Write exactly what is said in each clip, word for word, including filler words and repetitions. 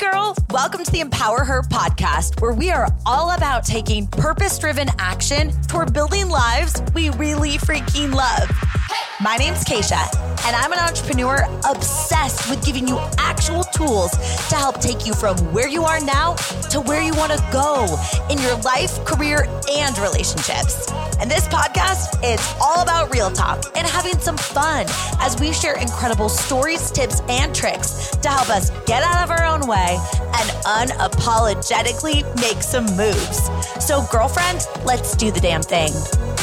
girl. Welcome to the Empower Her podcast, where we are all about taking purpose-driven action toward building lives we really freaking love. My name's Keisha, and I'm an entrepreneur obsessed with giving you actual tools to help take you from where you are now to where you want to go in your life, career, and relationships. And this podcast is all about real talk and having some fun as we share incredible stories, tips, and tricks to help us get out of our own way and unapologetically make some moves. So, girlfriend, let's do the damn thing.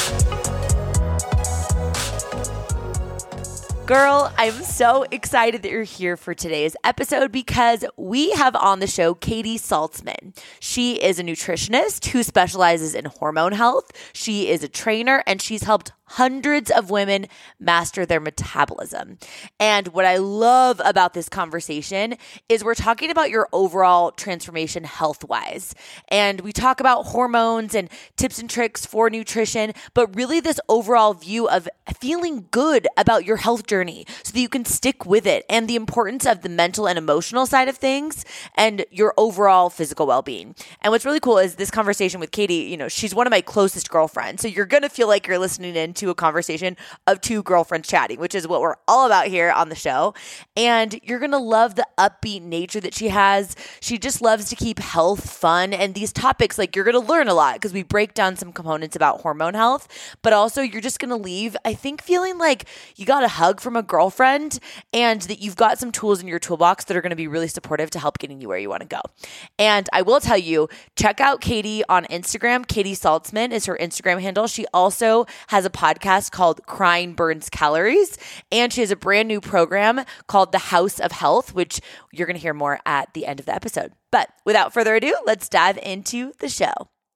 Girl, I'm so excited that you're here for today's episode because we have on the show Katie Saltzman. She is a nutritionist who specializes in hormone health. She is a trainer, and she's helped hundreds of women master their metabolism. And what I love about this conversation is we're talking about your overall transformation health-wise. And we talk about hormones and tips and tricks for nutrition, but really this overall view of feeling good about your health journey so that you can stick with it, and the importance of the mental and emotional side of things and your overall physical well-being. And what's really cool is this conversation with Katie, you know, she's one of my closest girlfriends. So you're going to feel like you're listening in to a conversation of two girlfriends chatting, which is what we're all about here on the show. And you're going to love the upbeat nature that she has. She just loves to keep health fun. And these topics, like, you're going to learn a lot because we break down some components about hormone health, but also you're just going to leave, I think, feeling like you got a hug from a girlfriend and that you've got some tools in your toolbox that are going to be really supportive to help getting you where you want to go. And I will tell you, check out Katie on Instagram. Katie Saltzman is her Instagram handle. She also has a podcast podcast called Crying Burns Calories, and she has a brand new program called The House of Health, which you're going to hear more at the end of the episode. But without further ado, let's dive into the show.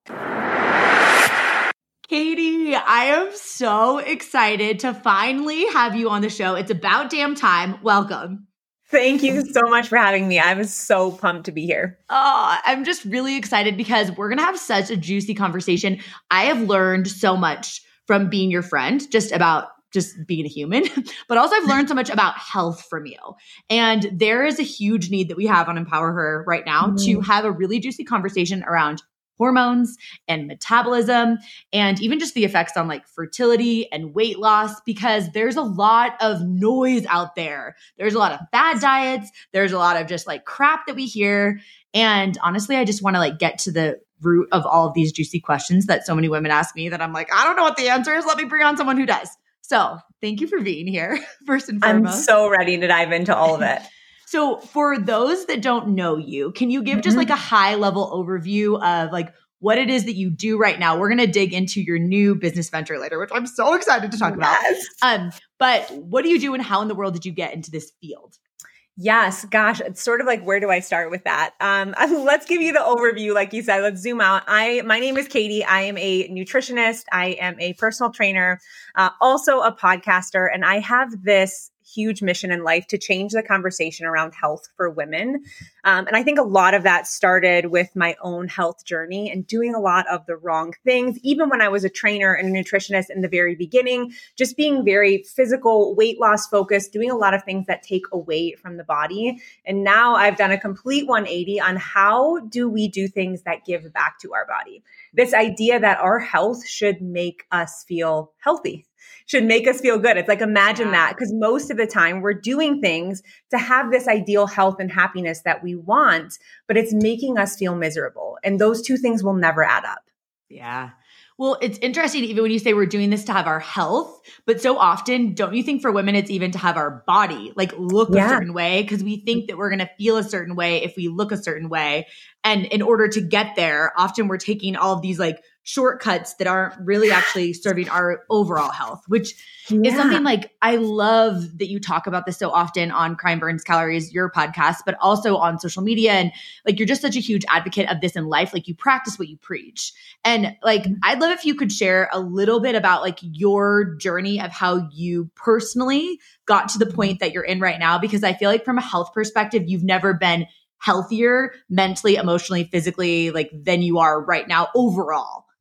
Katie, I am so excited to finally have you on the show. It's about damn time. Welcome. Thank you so much for having me. I was so pumped to be here. Oh, I'm just really excited because we're going to have such a juicy conversation. I have learned so much from being your friend, just about just being a human, but also I've learned so much about health from you. And there is a huge need that we have on Empower Her right now mm-hmm. to have a really juicy conversation around hormones and metabolism, and even just the effects on like fertility and weight loss, because there's a lot of noise out there. There's a lot of bad diets. There's a lot of just like crap that we hear. And honestly, I just want to like get to the root of all of these juicy questions that so many women ask me that I'm like, I don't know what the answer is. Let me bring on someone who does. So thank you for being here, first and foremost. I'm so ready to dive into all of it. So for those that don't know you, can you give mm-hmm. just like a high level overview of like what it is that you do right now? We're going to dig into your new business venture later, which I'm so excited to talk yes. about. Um, but what do you do and how in the world did you get into this field? Yes, gosh, it's sort of like, where do I start with that? Um, let's give you the overview. Like you said, let's zoom out. I, my name is Katie. I am a nutritionist. I am a personal trainer, uh, also a podcaster, and I have this huge mission in life to change the conversation around health for women. Um, and I think a lot of that started with my own health journey and doing a lot of the wrong things. Even when I was a trainer and a nutritionist in the very beginning, just being very physical, weight loss focused, doing a lot of things that take away from the body. And now I've done a complete one eighty on how do we do things that give back to our body. This idea that our health should make us feel healthy. Should make us feel good. It's like, imagine yeah. that, because most of the time we're doing things to have this ideal health and happiness that we want, but it's making us feel miserable. And those two things will never add up. Yeah. Well, it's interesting, even when you say we're doing this to have our health, but so often, don't you think for women, it's even to have our body, like look yeah. a certain way, because we think that we're going to feel a certain way if we look a certain way. And in order to get there, often we're taking all of these like shortcuts that aren't really actually serving our overall health, which yeah. is something like, I love that you talk about this so often on Crying Burns Calories, your podcast, but also on social media. And like, you're just such a huge advocate of this in life. Like, you practice what you preach. And like, I'd love if you could share a little bit about like your journey of how you personally got to the point that you're in right now, because I feel like from a health perspective, you've never been healthier mentally, emotionally, physically, like than you are right now overall.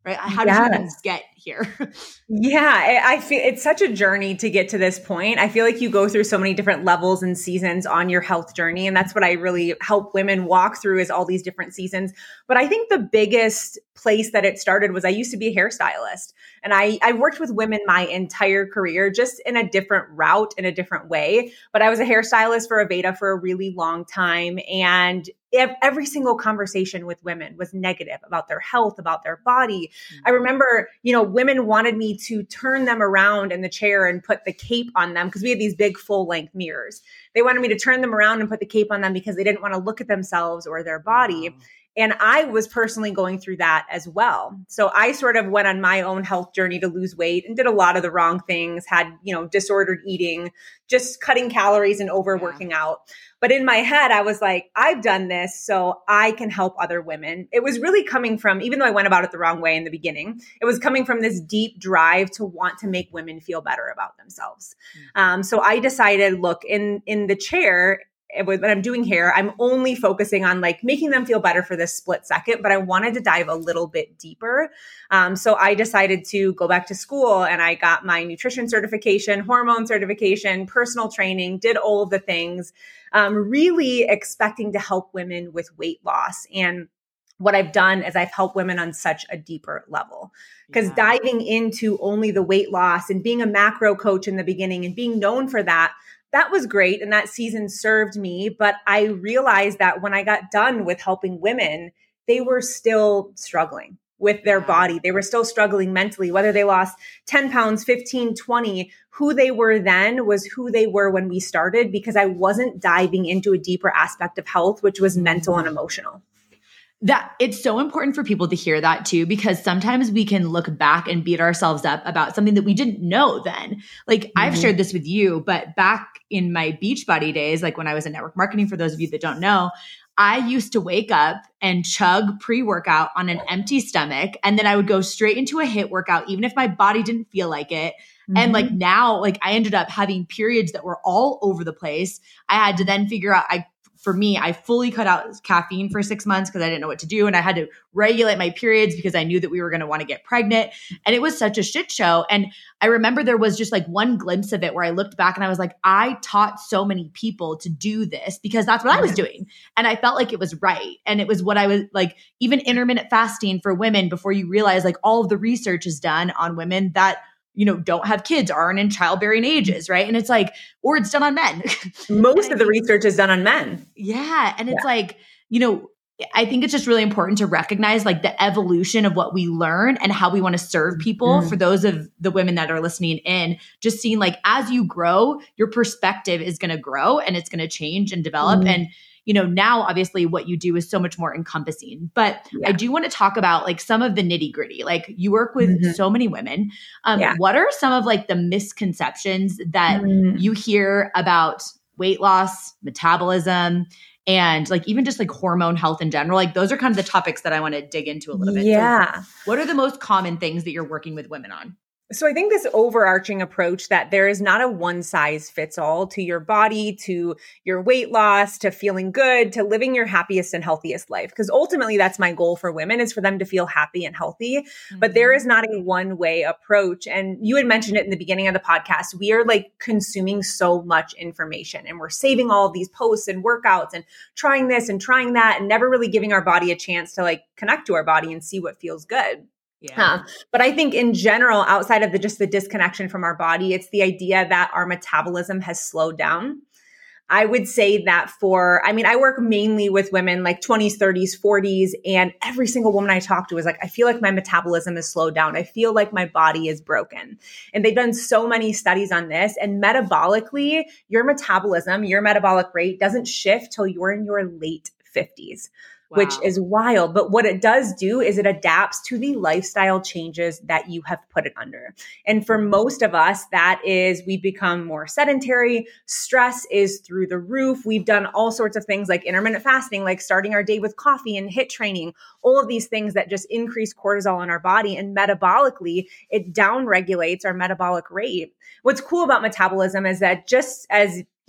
right? How did Yes. you even get here? Yeah, I, I feel it's such a journey to get to this point. I feel like you go through so many different levels and seasons on your health journey. And that's what I really help women walk through, is all these different seasons. But I think the biggest place that it started was I used to be a hairstylist. And I, I worked with women my entire career, just in a different route, in a different way. But I was a hairstylist for Aveda for a really long time. And every single conversation with women was negative about their health, about their body. Mm-hmm. I remember, you know, women wanted me to turn them around in the chair and put the cape on them, because we had these big full length mirrors. They wanted me to turn them around and put the cape on them because they didn't want to look at themselves or their body. Wow. And I was personally going through that as well. So I sort of went on my own health journey to lose weight and did a lot of the wrong things, had, you know, disordered eating, just cutting calories and overworking yeah. out. But in my head, I was like, I've done this so I can help other women. It was really coming from, even though I went about it the wrong way in the beginning, it was coming from this deep drive to want to make women feel better about themselves. Mm-hmm. Um, so I decided, look, in, in the chair, it was, when I'm doing hair, I'm only focusing on like making them feel better for this split second, but I wanted to dive a little bit deeper. Um, so I decided to go back to school, and I got my nutrition certification, hormone certification, personal training, did all of the things, um, really expecting to help women with weight loss. And what I've done is I've helped women on such a deeper level, because yeah. diving into only the weight loss and being a macro coach in the beginning and being known for that, that was great. And that season served me. But I realized that when I got done with helping women, they were still struggling with their body. They were still struggling mentally, whether they lost ten pounds, fifteen, twenty, who they were then was who they were when we started, because I wasn't diving into a deeper aspect of health, which was mental and emotional. That it's so important for people to hear that too, because sometimes we can look back and beat ourselves up about something that we didn't know then. Like mm-hmm. I've shared this with you, but back in my Beachbody days, like when I was in network marketing, for those of you that don't know, I used to wake up and chug pre-workout on an empty stomach. And then I would go straight into a HIIT workout, even if my body didn't feel like it. Mm-hmm. And like now, like I ended up having periods that were all over the place. I had to then figure out, I For me, I fully cut out caffeine for six months because I didn't know what to do. And I had to regulate my periods because I knew that we were going to want to get pregnant. And it was such a shit show. And I remember there was just like one glimpse of it where I looked back and I was like, I taught so many people to do this because that's what I was doing. And I felt like it was right. And it was what I was like, even intermittent fasting for women, before you realize like all of the research is done on women that you know, don't have kids, aren't in childbearing ages, right? And it's like, or it's done on men. Most of the research is done on men. Yeah. And it's yeah. like, you know, I think it's just really important to recognize like the evolution of what we learn and how we want to serve people. Mm-hmm. For those of the women that are listening in, just seeing like, as you grow, your perspective is going to grow and it's going to change and develop. Mm-hmm. And you know, now obviously what you do is so much more encompassing, but yeah. I do want to talk about like some of the nitty gritty. Like you work with mm-hmm. so many women. Um, yeah. What are some of like the misconceptions that mm-hmm. you hear about weight loss, metabolism, and like even just like hormone health in general? Like those are kind of the topics that I want to dig into a little bit. Yeah. So what are the most common things that you're working with women on? So I think this overarching approach that there is not a one size fits all to your body, to your weight loss, to feeling good, to living your happiest and healthiest life. Because ultimately that's my goal for women, is for them to feel happy and healthy. Mm-hmm. But there is not a one way approach. And you had mentioned it in the beginning of the podcast. We are like consuming so much information and we're saving all of these posts and workouts and trying this and trying that and never really giving our body a chance to like connect to our body and see what feels good. Yeah. Um, but I think in general, outside of the just the disconnection from our body, it's the idea that our metabolism has slowed down. I would say that for, I mean, I work mainly with women like twenties, thirties, forties, and every single woman I talk to is like, I feel like my metabolism is slowed down. I feel like my body is broken. And they've done so many studies on this. And metabolically, your metabolism, your metabolic rate doesn't shift till you're in your late fifties. Wow. Which is wild. But what it does do is it adapts to the lifestyle changes that you have put it under. And for most of us, that is, we become more sedentary. Stress is through the roof. We've done all sorts of things like intermittent fasting, like starting our day with coffee and HIIT training, all of these things that just increase cortisol in our body. And metabolically, it downregulates our metabolic rate. What's cool about metabolism is that just as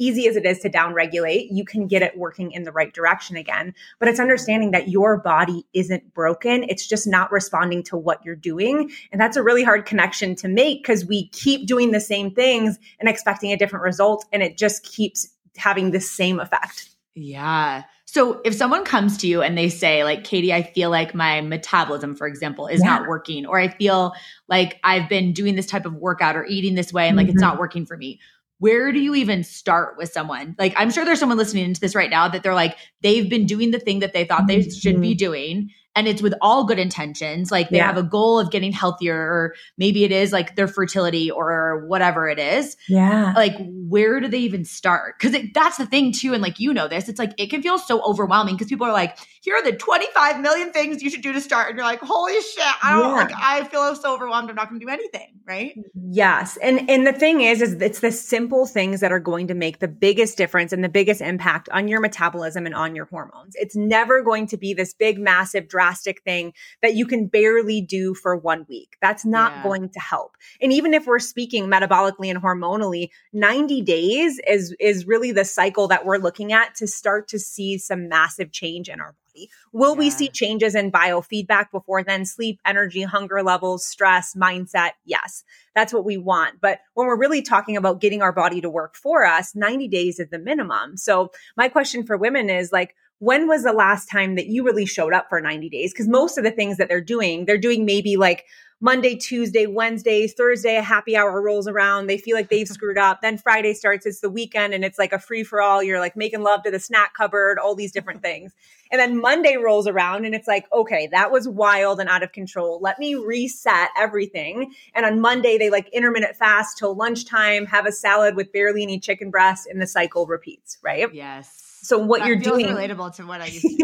easy as it is to downregulate, you can get it working in the right direction again. But it's understanding that your body isn't broken. It's just not responding to what you're doing. And that's a really hard connection to make because we keep doing the same things and expecting a different result. And it just keeps having the same effect. Yeah. So if someone comes to you and they say like, Katie, I feel like my metabolism, for example, is Yeah. not working, or I feel like I've been doing this type of workout or eating this way and like, Mm-hmm. it's not working for me. Where do you even start with someone? Like, I'm sure there's someone listening to this right now that they're like, they've been doing the thing that they thought they Mm-hmm. should be doing. And it's with all good intentions. Like they Yeah. have a goal of getting healthier, or maybe it is like their fertility or whatever it is. Yeah. Like, where do they even start? Because that's the thing too. And like, you know this, it's like, it can feel so overwhelming because people are like, here are the twenty-five million things you should do to start. And you're like, holy shit, I don't Yeah. like, I feel so overwhelmed. I'm not going to do anything. Right. Yes. And and the thing is, is it's the simple things that are going to make the biggest difference and the biggest impact on your metabolism and on your hormones. It's never going to be this big, massive, drastic thing that you can barely do for one week. That's not Yeah. going to help. And even if we're speaking metabolically and hormonally, ninety days is, is really the cycle that we're looking at to start to see some massive change in our body. Will we Yeah. see changes in biofeedback before then? Sleep, energy, hunger levels, stress, mindset? Yes, that's what we want. But when we're really talking about getting our body to work for us, ninety days is the minimum. So my question for women is like, when was the last time that you really showed up for ninety days? Because most of the things that they're doing, they're doing maybe like Monday, Tuesday, Wednesday, Thursday, a happy hour rolls around. They feel like they've screwed up. Then Friday starts, it's the weekend and it's like a free for all. You're like making love to the snack cupboard, all these different things. And then Monday rolls around and it's like, okay, that was wild and out of control. Let me reset everything. And on Monday, they like intermittent fast till lunchtime, have a salad with barely any chicken breast, and the cycle repeats, right? Yes. So what that you're feels doing, relatable to what I used to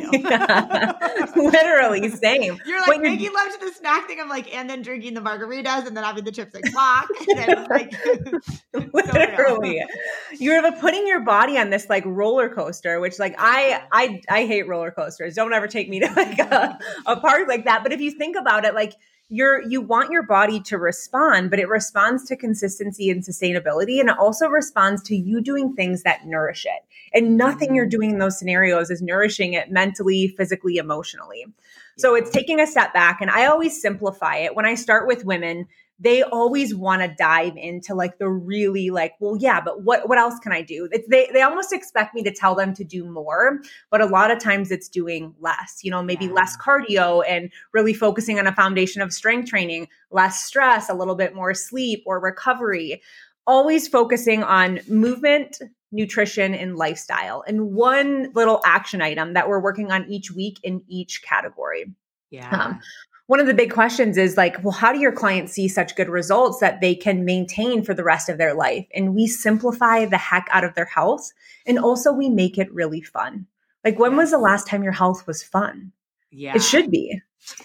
do. literally same. You're like What you're- making love to the snack thing. I'm like, and then drinking the margaritas and then having the chips and clock. And then like, literally, you're putting your body on this like roller coaster, which like I, I, I hate roller coasters. Don't ever take me to like a, a park like that. But if you think about it, like you're, you want your body to respond, but it responds to consistency and sustainability. And it also responds to you doing things that nourish it. And nothing you're doing in those scenarios is nourishing it mentally, physically, emotionally. So it's taking a step back. And I always simplify it. When I start with women, they always want to dive into like the really like, well, yeah, but what, what else can I do? It's, they, they almost expect me to tell them to do more, but a lot of times it's doing less, you know, maybe Yeah. less cardio and really focusing on a foundation of strength training, less stress, a little bit more sleep or recovery, always focusing on movement, nutrition, and lifestyle. And one little action item that we're working on each week in each category. yeah. Um, one of the big questions is like, well, how do your clients see such good results that they can maintain for the rest of their life? And we simplify the heck out of their health. And also we make it really fun. Like when was the last time your health was fun? Yeah. It should be.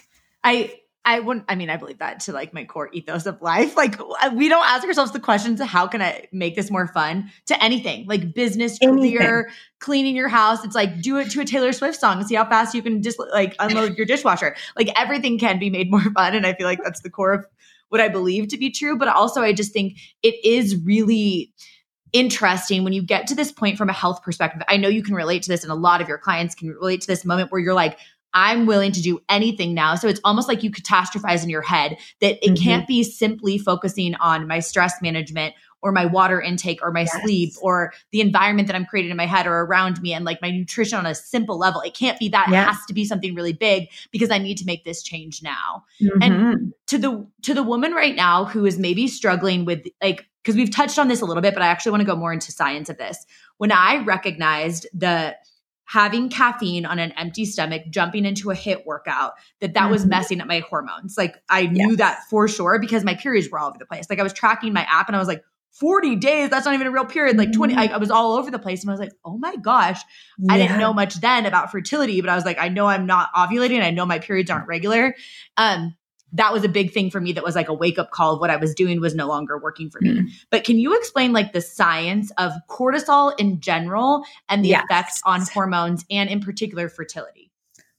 I, I wouldn't, I mean, I believe that to like my core ethos of life. Like we don't ask ourselves the questions, how can I make this more fun, to anything like business, Anything. career, cleaning your house. It's like, do it to a Taylor Swift song and see how fast you can just like unload your dishwasher. Like everything can be made more fun. And I feel like that's the core of what I believe to be true. But also I just think it is really interesting when you get to this point from a health perspective. I know you can relate to this and a lot of your clients can relate to this moment where you're like, I'm willing to do anything now. So it's almost like you catastrophize in your head that it Mm-hmm. can't be simply focusing on my stress management or my water intake or my Yes. sleep or the environment that I'm creating in my head or around me and like my nutrition on a simple level. It can't be that. Yeah. It has to be something really big because I need to make this change now. Mhm. And to the to the woman right now who is maybe struggling with like, because we've touched on this a little bit, but I actually want to go more into science of this. When I recognized the having caffeine on an empty stomach, jumping into a HIIT workout, that that was Mhm. messing up my hormones. Like I knew Yes. that for sure because my periods were all over the place. Like I was tracking my app and I was like, forty days, that's not even a real period. Like twenty, I, I was all over the place. And I was like, oh my gosh, I didn't Yeah. know much then about fertility, but I was like, I know I'm not ovulating. I know my periods aren't regular. Um, that was a big thing for me. That was like a wake up call of what I was doing was no longer working for me. Mm. But can you explain like the science of cortisol in general and the Yes. effect on hormones and in particular fertility?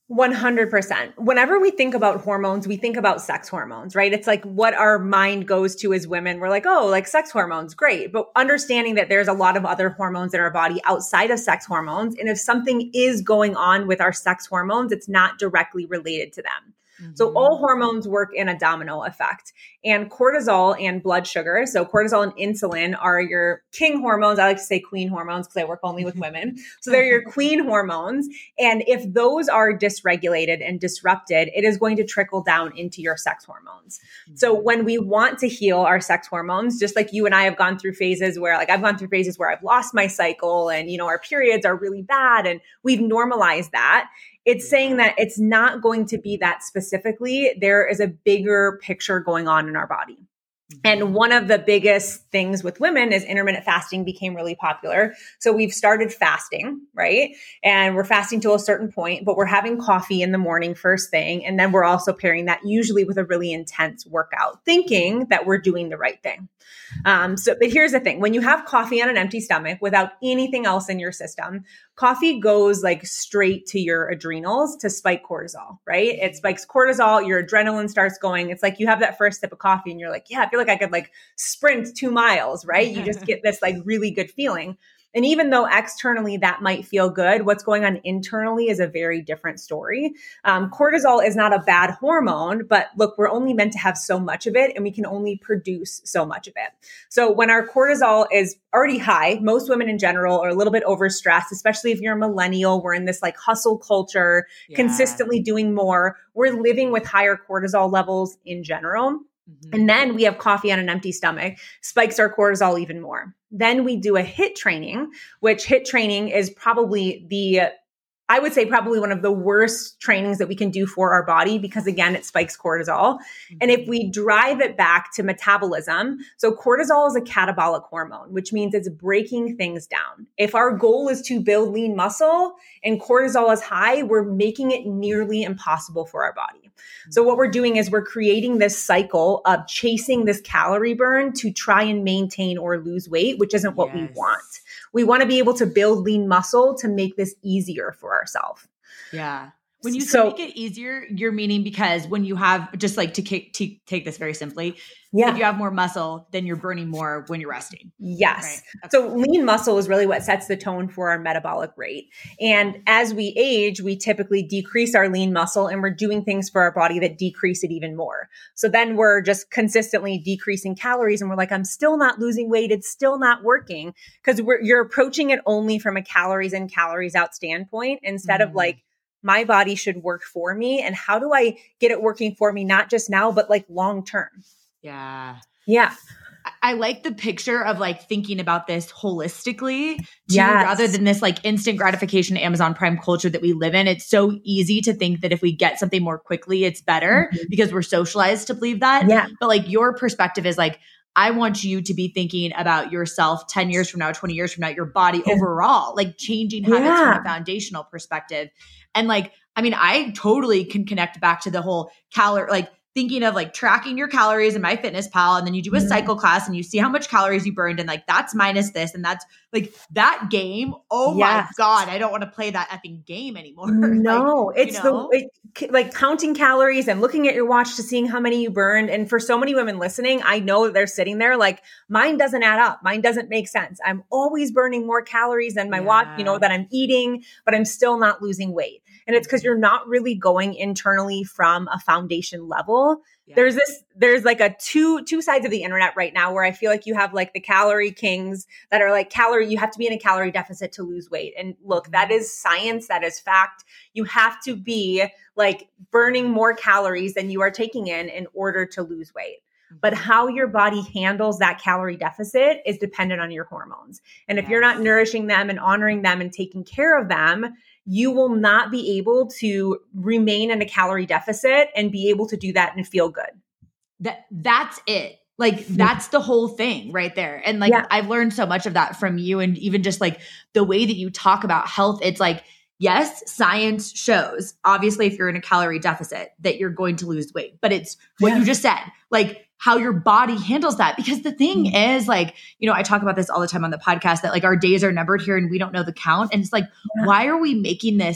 one hundred percent. Whenever we think about hormones, we think about sex hormones, right? It's like what our mind goes to as women. We're like, oh, like sex hormones, great. But understanding that there's a lot of other hormones in our body outside of sex hormones. And if something is going on with our sex hormones, it's not directly related to them. Mm-hmm. So all hormones work in a domino effect, and cortisol and blood sugar. So cortisol and insulin are your king hormones. I like to say queen hormones because I work only with women. So they're your queen hormones. And if those are dysregulated and disrupted, it is going to trickle down into your sex hormones. Mm-hmm. So when we want to heal our sex hormones, just like you and I have gone through phases where like I've gone through phases where I've lost my cycle and, you know, our periods are really bad and we've normalized that. It's saying that it's not going to be that specifically. There is a bigger picture going on in our body. And one of the biggest things with women is intermittent fasting became really popular. So we've started fasting, right? And we're fasting to a certain point, but we're having coffee in the morning first thing. And then we're also pairing that usually with a really intense workout, thinking that we're doing the right thing. Um, so, but here's the thing. When you have coffee on an empty stomach without anything else in your system, coffee goes like straight to your adrenals to spike cortisol, right? It spikes cortisol, your adrenaline starts going. It's like you have that first sip of coffee and you're like, yeah, I feel like I could like sprint two miles, right? You just get this like really good feeling. And even though externally that might feel good, what's going on internally is a very different story. Um, cortisol is not a bad hormone, but look, we're only meant to have so much of it and we can only produce so much of it. So when our cortisol is already high, most women in general are a little bit overstressed, especially if you're a millennial. We're in this like hustle culture, yeah. consistently doing more. We're living with higher cortisol levels in general. Mm-hmm. And then we have coffee on an empty stomach, spikes our cortisol even more. Then we do a HIIT training, which HIIT training is probably the, I would say probably one of the worst trainings that we can do for our body because again, it spikes cortisol. Mm-hmm. And if we drive it back to metabolism, so cortisol is a catabolic hormone, which means it's breaking things down. If our goal is to build lean muscle and cortisol is high, we're making it nearly impossible for our body. So what we're doing is we're creating this cycle of chasing this calorie burn to try and maintain or lose weight, which isn't what yes. we want. We want to be able to build lean muscle to make this easier for ourselves. Yeah. When you so, say make it easier, you're meaning because when you have, just like to, k- to take this very simply, yeah. if you have more muscle, then you're burning more when you're resting. Yes. Right? Okay. So lean muscle is really what sets the tone for our metabolic rate. And as we age, we typically decrease our lean muscle and we're doing things for our body that decrease it even more. So then we're just consistently decreasing calories and we're like, I'm still not losing weight. It's still not working because we're you're approaching it only from a calories in, calories out standpoint instead mm. of like, my body should work for me. And how do I get it working for me? Not just now, but like long term. Yeah. Yeah. I like the picture of like thinking about this holistically too, yes. rather than this like instant gratification Amazon Prime culture that we live in. It's so easy to think that if we get something more quickly, it's better mm-hmm. because we're socialized to believe that. Yeah. But like your perspective is like, I want you to be thinking about yourself ten years from now, twenty years from now, your body yeah. overall, like changing habits yeah. from a foundational perspective. And like, I mean, I totally can connect back to the whole calorie, like thinking of like tracking your calories in MyFitnessPal, and then you do a mm-hmm. cycle class and you see how much calories you burned and like, that's minus this. And that's like that game. Oh yes. my God. I don't want to play that effing game anymore. No, like, it's you know? the, it, like counting calories and looking at your watch to seeing how many you burned. And for so many women listening, I know that they're sitting there like mine doesn't add up. Mine doesn't make sense. I'm always burning more calories than my yeah. watch, you know, that I'm eating, but I'm still not losing weight. And it's because you're not really going internally from a foundation level. Yeah. There's this, there's like a two, two sides of the internet right now where I feel like you have like the calorie kings that are like calorie, you have to be in a calorie deficit to lose weight. And look, that is science. That is fact. You have to be like burning more calories than you are taking in in order to lose weight. But how your body handles that calorie deficit is dependent on your hormones. And if yes. you're not nourishing them and honoring them and taking care of them, you will not be able to remain in a calorie deficit and be able to do that and feel good. That that's it. Like that's the whole thing right there. And like, yeah. I've learned so much of that from you and even just like the way that you talk about health. It's like, yes, science shows obviously if you're in a calorie deficit that you're going to lose weight, but it's what yeah. you just said, like how your body handles that. Because the thing mm-hmm. is like, you know, I talk about this all the time on the podcast that like our days are numbered here and we don't know the count. And it's like, yeah. why are we making this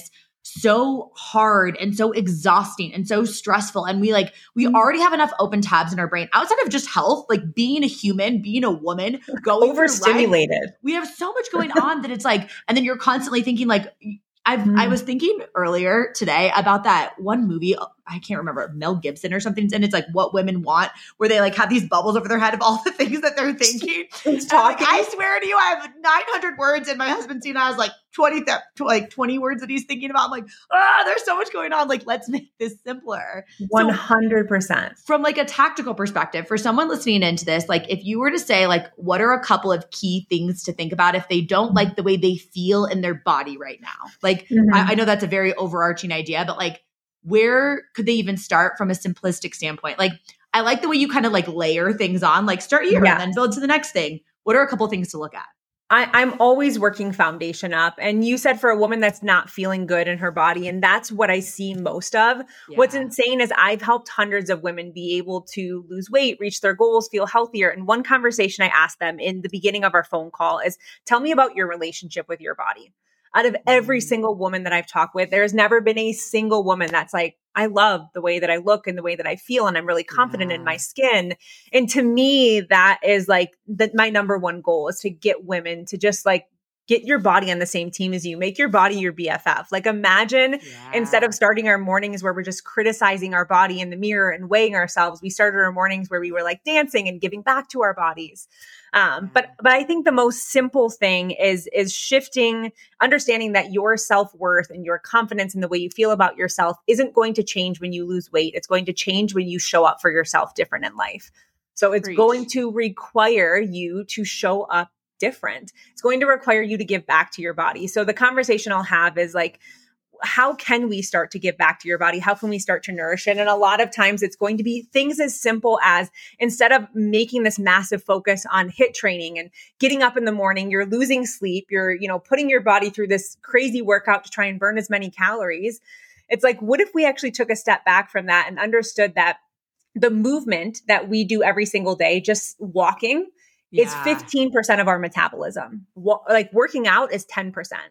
so hard and so exhausting and so stressful. And we like, we already have enough open tabs in our brain outside of just health, like being a human, being a woman, going overstimulated. Through life, we have so much going on that it's like, and then you're constantly thinking like, I've, mm. I was thinking earlier today about that one movie. I can't remember, Mel Gibson or something. And it's like What Women Want, where they like have these bubbles over their head of all the things that they're thinking. Like, I swear to you, I have nine hundred words, and my husband's seen has like twenty, th- like twenty words that he's thinking about. I'm like, ah, oh, there's so much going on. Like, let's make this simpler. one hundred percent. So, from like a tactical perspective, for someone listening into this, like if you were to say like, what are a couple of key things to think about if they don't like the way they feel in their body right now? Like, mm-hmm. I, I know that's a very overarching idea, but like, where could they even start from a simplistic standpoint? Like, I like the way you kind of like layer things on, like start here yeah. and then build to the next thing. What are a couple of things to look at? I, I'm always working foundation up. And you said for a woman that's not feeling good in her body, and that's what I see most of. Yeah. What's insane is I've helped hundreds of women be able to lose weight, reach their goals, feel healthier. And one conversation I asked them in the beginning of our phone call is, tell me about your relationship with your body. Out of every single woman that I've talked with, there's never been a single woman that's like, I love the way that I look and the way that I feel, and I'm really confident yeah. in my skin. And to me, that is like the, my number one goal is to get women to just like get your body on the same team as you. Make your body your B F F. Like imagine yeah. instead of starting our mornings where we're just criticizing our body in the mirror and weighing ourselves, we started our mornings where we were like dancing and giving back to our bodies. Um, but, but I think the most simple thing is, is shifting, understanding that your self-worth and your confidence in the way you feel about yourself isn't going to change when you lose weight. It's going to change when you show up for yourself different in life. So it's Preach. going to require you to show up different. It's going to require you to give back to your body. So the conversation I'll have is like, how can we start to give back to your body? How can we start to nourish it? And a lot of times it's going to be things as simple as, instead of making this massive focus on HIIT training and getting up in the morning, you're losing sleep, you're, you know, putting your body through this crazy workout to try and burn as many calories. It's like, what if we actually took a step back from that and understood that the movement that we do every single day, just walking, yeah. is fifteen percent of our metabolism. Wa- like working out is ten percent.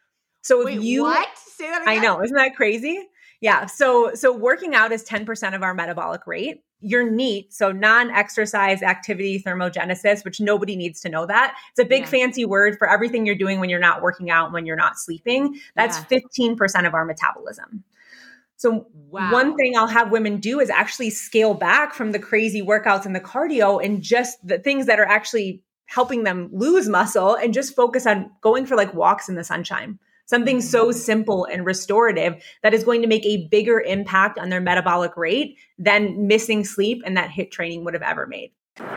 So if Wait, you, what? Say that again. I know, isn't that crazy? Yeah. So, so working out is ten percent of our metabolic rate. Your NEAT, so non-exercise activity thermogenesis, which nobody needs to know that. It's a big yeah. fancy word for everything you're doing when you're not working out, when you're not sleeping. That's yeah. fifteen percent of our metabolism. So wow. one thing I'll have women do is actually scale back from the crazy workouts and the cardio and just the things that are actually helping them lose muscle and just focus on going for like walks in the sunshine. Something so simple and restorative that is going to make a bigger impact on their metabolic rate than missing sleep and that HIIT training would have ever made.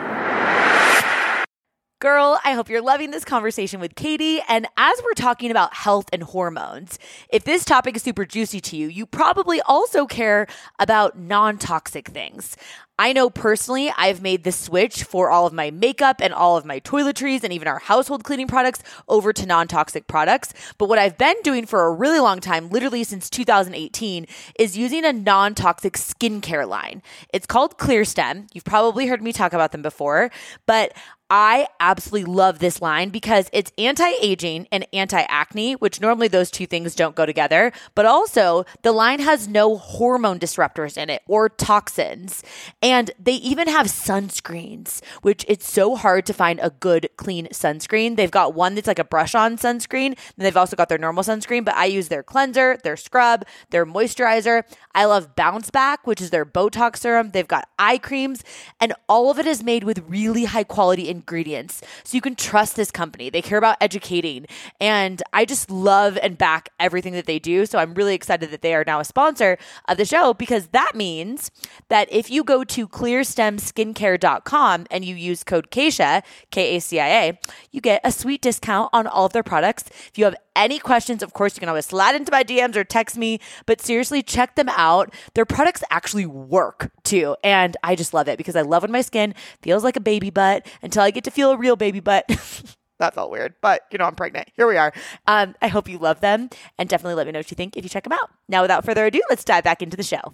Girl, I hope you're loving this conversation with Katie. And as we're talking about health and hormones, if this topic is super juicy to you, you probably also care about non-toxic things. I know personally, I've made the switch for all of my makeup and all of my toiletries and even our household cleaning products over to non-toxic products. But what I've been doing for a really long time, literally since two thousand eighteen, is using a non-toxic skincare line. It's called ClearStem. You've probably heard me talk about them before, but I absolutely love this line because it's anti-aging and anti-acne, which normally those two things don't go together. But also, the line has no hormone disruptors in it or toxins. And they even have sunscreens, which it's so hard to find a good, clean sunscreen. They've got one that's like a brush-on sunscreen, and they've also got their normal sunscreen, but I use their cleanser, their scrub, their moisturizer. I love Bounce Back, which is their Botox serum. They've got eye creams, and all of it is made with really high-quality ingredients. So you can trust this company. They care about educating, and I just love and back everything that they do. So I'm really excited that they are now a sponsor of the show, because that means that if you go to clear stem skincare dot com and you use code Kacia, K A C I A, you get a sweet discount on all of their products. If you have any questions, of course, you can always slide into my D Ms or text me, but seriously, check them out. Their products actually work too. And I just love it because I love when my skin feels like a baby butt until I get to feel a real baby butt. That felt weird, but you know, I'm pregnant. Here we are. Um, I hope you love them, and definitely let me know what you think if you check them out. Now, without further ado, let's dive back into the show.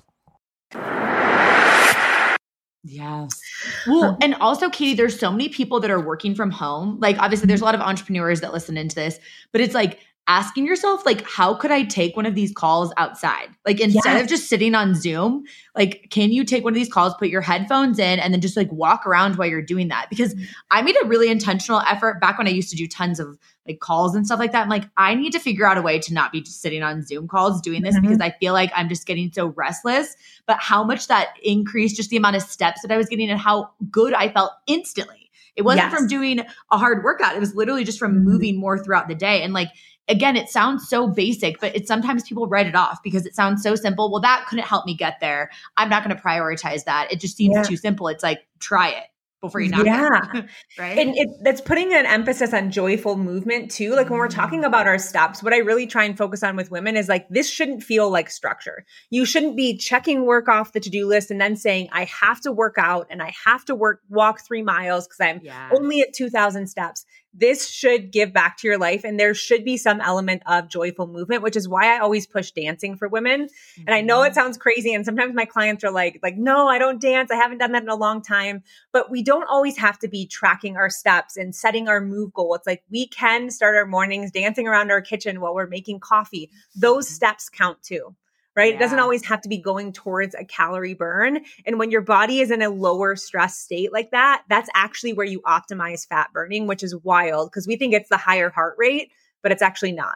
Yes. Well, and also, Katie, there's so many people that are working from home. Like, obviously, there's a lot of entrepreneurs that listen into this, but it's like asking yourself, like, how could I take one of these calls outside? Like, instead Yes. of just sitting on Zoom, like, can you take one of these calls, put your headphones in, and then just like walk around while you're doing that? Because I made a really intentional effort back when I used to do tons of like calls and stuff like that. I'm like, I need to figure out a way to not be just sitting on Zoom calls doing this Mhm. because I feel like I'm just getting so restless. But how much that increased just the amount of steps that I was getting and how good I felt instantly. It wasn't Yes. from doing a hard workout. It was literally just from Mhm. moving more throughout the day. And like, again, it sounds so basic, but it's sometimes people write it off because it sounds so simple. Well, that couldn't help me get there. I'm not going to prioritize that. It just seems Yeah. too simple. It's like, try it before you knock Yeah. it. Right? And it, that's putting an emphasis on joyful movement too. Like when we're talking about our steps, what I really try and focus on with women is like, this shouldn't feel like structure. You shouldn't be checking work off the to-do list and then saying, I have to work out and I have to work, walk three miles because I'm Yeah. only at two thousand steps. This should give back to your life. And there should be some element of joyful movement, which is why I always push dancing for women. And I know it sounds crazy. And sometimes my clients are like, like, no, I don't dance. I haven't done that in a long time. But we don't always have to be tracking our steps and setting our move goal. It's like we can start our mornings dancing around our kitchen while we're making coffee. Those steps count too. Right? It doesn't Yeah. always have to be going towards a calorie burn. And when your body is in a lower stress state like that, that's actually where you optimize fat burning, which is wild because we think it's the higher heart rate, but it's actually not.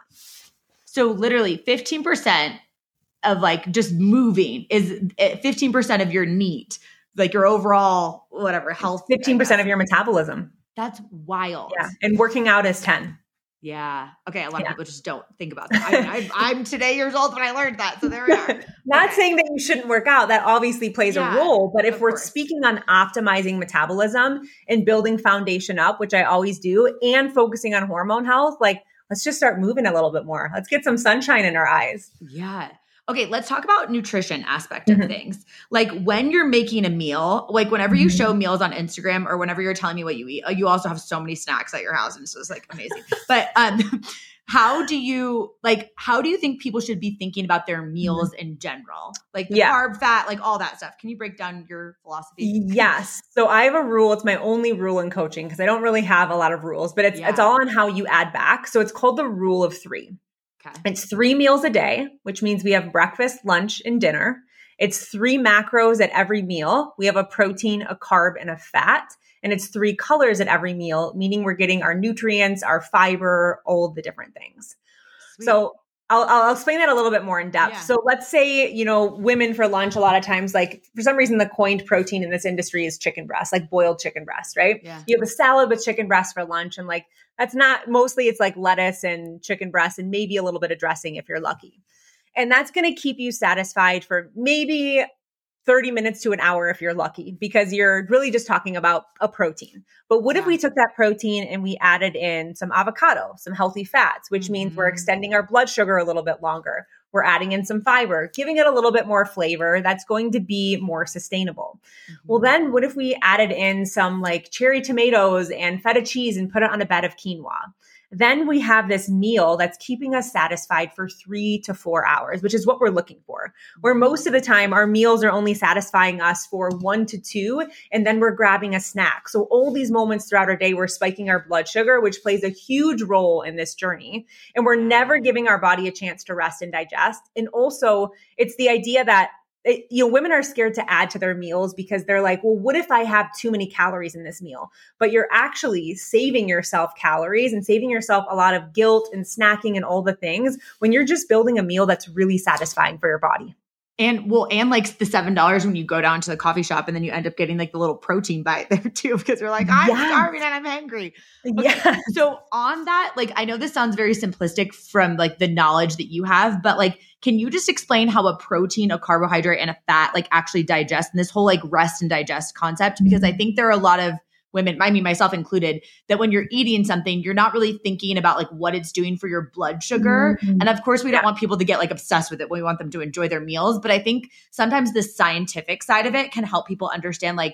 So literally fifteen percent of like just moving is fifteen percent of your NEAT, like your overall, whatever, health. fifteen percent I of guess. your metabolism. That's wild. Yeah. And working out is ten. Yeah. Okay. A lot Yeah. of people just don't think about that. I mean, I, I'm today years old when I learned that. So there we are. Not Okay. saying that you shouldn't work out. That obviously plays Yeah, a role. But if of we're course. speaking on optimizing metabolism and building foundation up, which I always do, and focusing on hormone health, like let's just start moving a little bit more. Let's get some sunshine in our eyes. Yeah. Okay, let's talk about nutrition aspect of Mhm. things. Like when you're making a meal, like whenever you Mhm. show meals on Instagram or whenever you're telling me what you eat, uh, you also have so many snacks at your house and so it's like amazing. But um how do you like how do you think people should be thinking about their meals in general? Like the Yeah. carb, fat, like all that stuff. Can you break down your philosophy? Yes. So I have a rule. It's my only rule in coaching because I don't really have a lot of rules, but it's Yeah. it's all on how you add back. So it's called the rule of three. Okay. It's three meals a day, which means we have breakfast, lunch, and dinner. It's three macros at every meal. We have a protein, a carb, and a fat. And it's three colors at every meal, meaning we're getting our nutrients, our fiber, all of the different things. Sweet. So I'll, I'll explain that a little bit more in depth. Yeah. So let's say, you know, women for lunch, a lot of times, like for some reason, the coined protein in this industry is chicken breast, like boiled chicken breast, right? Yeah. You have a salad with chicken breast for lunch. And like, that's not, mostly it's like lettuce and chicken breast and maybe a little bit of dressing if you're lucky. And that's going to keep you satisfied for maybe thirty minutes to an hour if you're lucky, because you're really just talking about a protein. But what if Yeah. we took that protein and we added in some avocado, some healthy fats, which means we're Mhm. extending our blood sugar a little bit longer. We're adding in some fiber, giving it a little bit more flavor. That's going to be more sustainable. Well, then what if we added in some like cherry tomatoes and feta cheese and put it on a bed of quinoa? Then we have this meal that's keeping us satisfied for three to four hours, which is what we're looking for. Where most of the time our meals are only satisfying us for one to two, and then we're grabbing a snack. So all these moments throughout our day, we're spiking our blood sugar, which plays a huge role in this journey. And we're never giving our body a chance to rest and digest. And also it's the idea that It, you know, women are scared to add to their meals because they're like, well, what if I have too many calories in this meal? But you're actually saving yourself calories and saving yourself a lot of guilt and snacking and all the things when you're just building a meal that's really satisfying for your body. And well, and like the seven dollars when you go down to the coffee shop and then you end up getting like the little protein bite there too, because you're like, I'm Yes. starving and I'm hungry. Okay, Yeah. so on that, like, I know this sounds very simplistic from like the knowledge that you have, but like, can you just explain how a protein, a carbohydrate, and a fat like actually digest and this whole like rest and digest concept? Because I think there are a lot of women, I mean, myself included, that when you're eating something, you're not really thinking about like what it's doing for your blood sugar. Mhm. And of course, we don't Yeah. want people to get like obsessed with it. We want them to enjoy their meals. But I think sometimes the scientific side of it can help people understand like,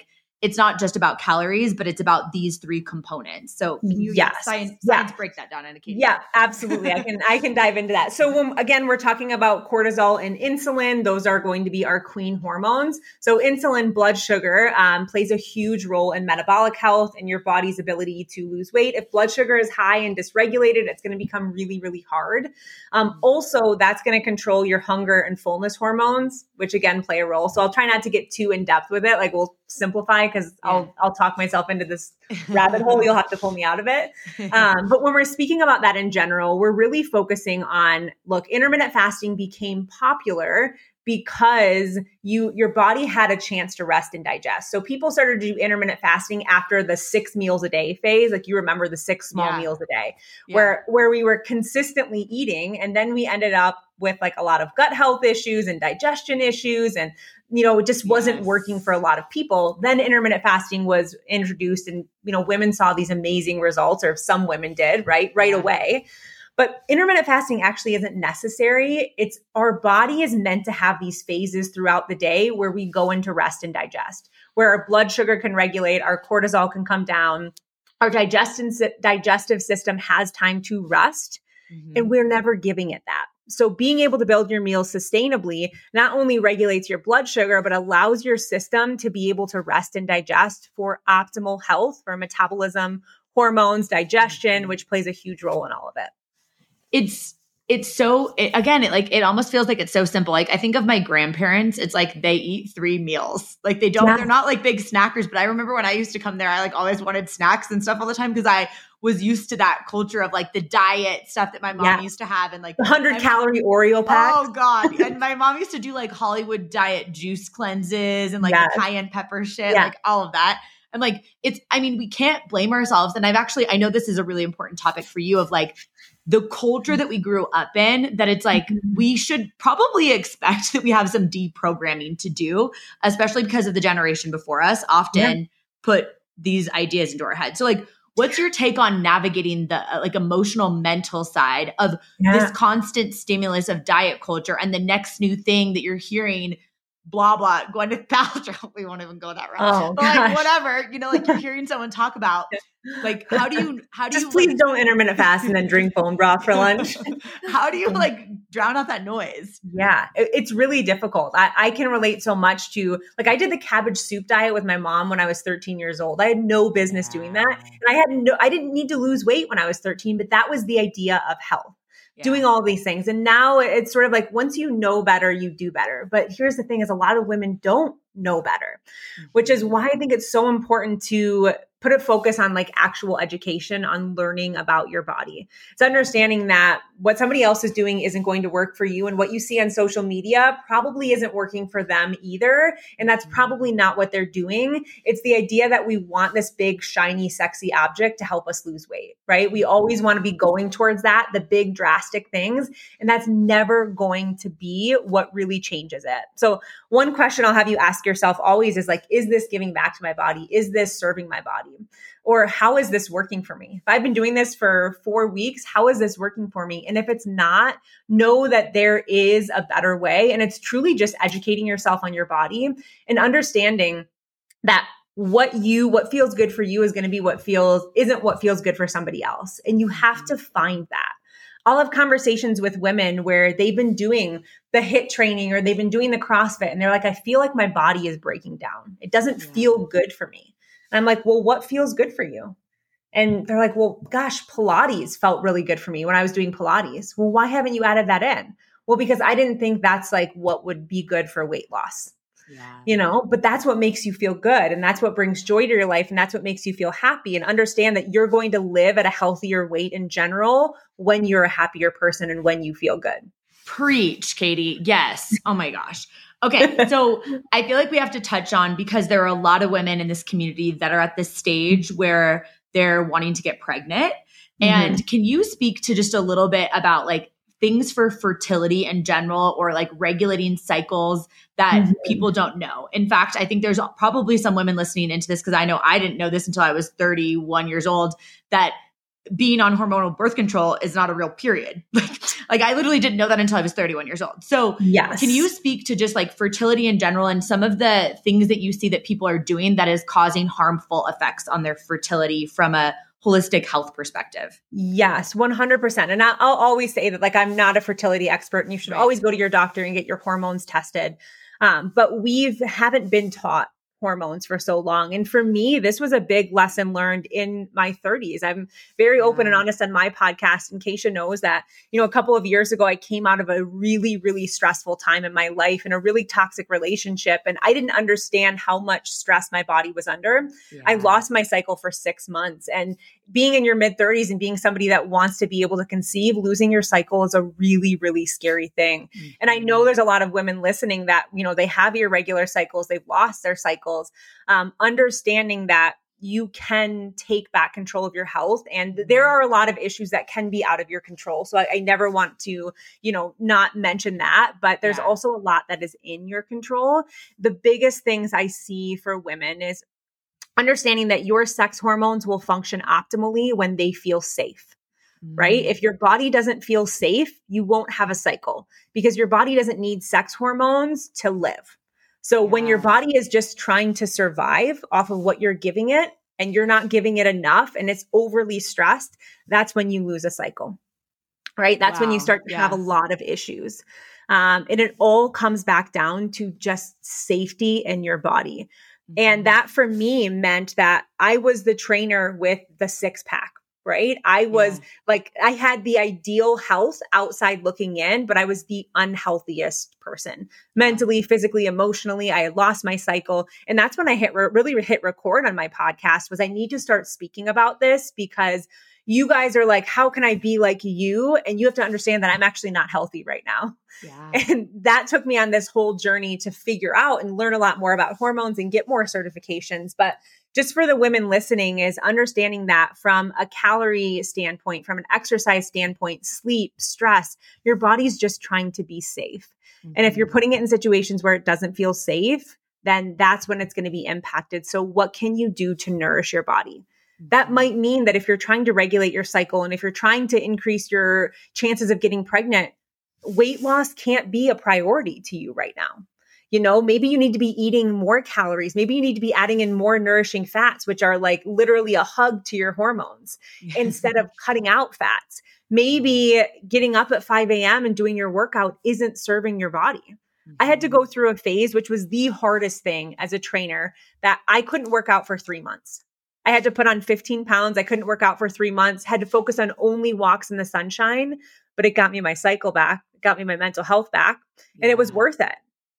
it's not just about calories, but it's about these three components. So can you yes. science, yeah. science break that down, Anna Katie? Yeah, absolutely. I can I can dive into that. So when, again, we're talking about cortisol and insulin. Those are going to be our queen hormones. So insulin, blood sugar, um, plays a huge role in metabolic health and your body's ability to lose weight. If blood sugar is high and dysregulated, it's going to become really, really hard. Um, also, that's going to control your hunger and fullness hormones, which again play a role. So I'll try not to get too in depth with it. Like we'll simplify because yeah. I'll I'll talk myself into this rabbit hole. You'll have to pull me out of it. Um, but when we're speaking about that in general, we're really focusing on, look, intermittent fasting became popular because you your body had a chance to rest and digest. So people started to do intermittent fasting after the six meals a day phase. Like you remember the six small yeah. meals a day, yeah. where where we were consistently eating, and then we ended up with like a lot of gut health issues and digestion issues, and you know it just wasn't yes. working for a lot of people. Then intermittent fasting was introduced, and you know women saw these amazing results, or some women did, right, right yeah. away. But intermittent fasting actually isn't necessary. It's our body is meant to have these phases throughout the day where we go into rest and digest, where our blood sugar can regulate, our cortisol can come down, our digestion, digestive system has time to rest, mm-hmm. and we're never giving it that. So being able to build your meals sustainably not only regulates your blood sugar, but allows your system to be able to rest and digest for optimal health, for metabolism, hormones, digestion, which plays a huge role in all of it. It's, it's so, it, again, it like, it almost feels like it's so simple. Like I think of my grandparents, it's like they eat three meals. Like they don't, yeah. they're not like big snackers, but I remember when I used to come there, I like always wanted snacks and stuff all the time because I was used to that culture of like the diet stuff that my mom yeah. used to have, and like the hundred calorie Oreo pack. Oh God. And my mom used to do like Hollywood diet juice cleanses and like yes. the cayenne pepper shit, yeah. like all of that. And like, it's, I mean, we can't blame ourselves. And I've actually, I know this is a really important topic for you of like the culture that we grew up in, that it's like, mm-hmm. we should probably expect that we have some deprogramming to do, especially because of the generation before us often yeah. put these ideas into our head. So like, what's your take on navigating the uh, like emotional, mental side of yeah. this constant stimulus of diet culture and the next new thing that you're hearing, blah, blah, Gwyneth Paltrow, we won't even go that route. Oh, but like, whatever, you know, like you're hearing someone talk about, like, how do you, how do Just you, please like, don't intermittent fast and then drink bone broth for lunch. How do you like drown out that noise? Yeah, it, it's really difficult. I, I can relate so much to, like, I did the cabbage soup diet with my mom when I was thirteen years old. I had no business yeah. doing that. And I had no, I didn't need to lose weight when I was thirteen, but that was the idea of health. Yeah. Doing all these things. And now it's sort of like, once you know better, you do better. But here's the thing is a lot of women don't know better, mm-hmm. which is why I think it's so important to put a focus on like actual education on learning about your body. It's understanding that what somebody else is doing isn't going to work for you. And what you see on social media probably isn't working for them either. And that's probably not what they're doing. It's the idea that we want this big, shiny, sexy object to help us lose weight, right? We always want to be going towards that, the big drastic things. And that's never going to be what really changes it. So one question I'll have you ask yourself always is like, is this giving back to my body? Is this serving my body? Or how is this working for me? If I've been doing this for four weeks, how is this working for me? And if it's not, know that there is a better way. And it's truly just educating yourself on your body and understanding that what you, what feels good for you is going to be what feels, isn't what feels good for somebody else. And you have to find that. I'll have conversations with women where they've been doing the HIIT training or they've been doing the CrossFit and they're like, I feel like my body is breaking down. It doesn't yeah. feel good for me. And I'm like, well, what feels good for you? And they're like, well, gosh, Pilates felt really good for me when I was doing Pilates. Well, why haven't you added that in? Well, because I didn't think that's like what would be good for weight loss. Yeah. You know, but that's what makes you feel good. And that's what brings joy to your life. And that's what makes you feel happy, and understand that you're going to live at a healthier weight in general when you're a happier person and when you feel good. Preach, Katie. Yes. Oh my gosh. Okay. So I feel like we have to touch on, because there are a lot of women in this community that are at this stage where they're wanting to get pregnant. Mm-hmm. And can you speak to just a little bit about like things for fertility in general, or like regulating cycles that mm-hmm. people don't know? In fact, I think there's probably some women listening into this, because I know I didn't know this until I was thirty-one years old, that being on hormonal birth control is not a real period. Like, like I literally didn't know that until I was thirty-one years old. So yes. Can you speak to just like fertility in general and some of the things that you see that people are doing that is causing harmful effects on their fertility from a holistic health perspective? Yes, one hundred percent. And I'll always say that, like, I'm not a fertility expert and you should Right. always go to your doctor and get your hormones tested. Um, but we haven't been taught hormones for so long. And for me, this was a big lesson learned in my thirties. I'm very Yeah. open and honest on my podcast. And Keisha knows that, you know, a couple of years ago, I came out of a really, really stressful time in my life and a really toxic relationship. And I didn't understand how much stress my body was under. Yeah. I lost my cycle for six months. And being in your mid thirties and being somebody that wants to be able to conceive, losing your cycle is a really, really scary thing. Mm-hmm. And I know there's a lot of women listening that, you know, they have irregular cycles, they've lost their cycles. Um, understanding that you can take back control of your health. And there are a lot of issues that can be out of your control. So I, I never want to, you know, not mention that, but there's Yeah. also a lot that is in your control. The biggest things I see for women is understanding that your sex hormones will function optimally when they feel safe. Right? If your body doesn't feel safe, you won't have a cycle because your body doesn't need sex hormones to live. So yeah. when your body is just trying to survive off of what you're giving it and you're not giving it enough and it's overly stressed, that's when you lose a cycle, right? That's wow. when you start to yes. have a lot of issues. Um, and it all comes back down to just safety in your body. Mm-hmm. And that for me meant that I was the trainer with the six pack. Right? I was yeah. like, I had the ideal health outside looking in, but I was the unhealthiest person mentally, physically, emotionally. I had lost my cycle. And that's when I hit re- really hit record on my podcast was I need to start speaking about this because you guys are like, how can I be like you? And you have to understand that I'm actually not healthy right now. Yeah. And that took me on this whole journey to figure out and learn a lot more about hormones and get more certifications. But just for the women listening is understanding that from a calorie standpoint, from an exercise standpoint, sleep, stress, your body's just trying to be safe. Mm-hmm. And if you're putting it in situations where it doesn't feel safe, then that's when it's going to be impacted. So what can you do to nourish your body? Mm-hmm. That might mean that if you're trying to regulate your cycle and if you're trying to increase your chances of getting pregnant, weight loss can't be a priority to you right now. You know, maybe you need to be eating more calories. Maybe you need to be adding in more nourishing fats, which are like literally a hug to your hormones instead of cutting out fats. Maybe getting up at five a.m. and doing your workout isn't serving your body. Mm-hmm. I had to go through a phase, which was the hardest thing as a trainer, that I couldn't work out for three months. I had to put on fifteen pounds. I couldn't work out for three months, had to focus on only walks in the sunshine, but it got me my cycle back. It got me my mental health back, and yeah. it was worth it.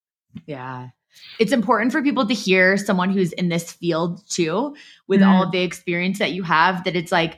Yeah. It's important for people to hear someone who's in this field too, with mm. all of the experience that you have, that it's like